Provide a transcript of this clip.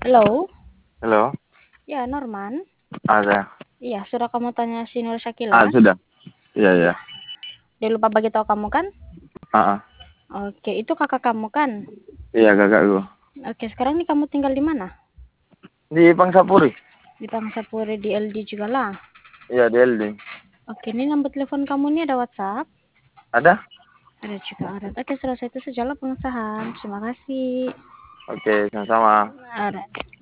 Halo? Halo, Ya, Norman? ada. Iya, sudah kamu tanya si Nur Syakila? Sudah. Iya, iya. Iya. Dia lupa bagi tahu kamu kan? Ah, ah. Oke, itu kakak kamu kan? Iya, kakakku. Oke, sekarang nih kamu tinggal di mana? Di Pangsapuri. Di Pangsapuri di LD juga lah. Iya, di LD. Oke, ini nomor telepon kamu nih ada WhatsApp? Ada? Ada juga ada. Oke, selesai itu sajalah pengesahan. Terima kasih. Oke, sama-sama. Ada.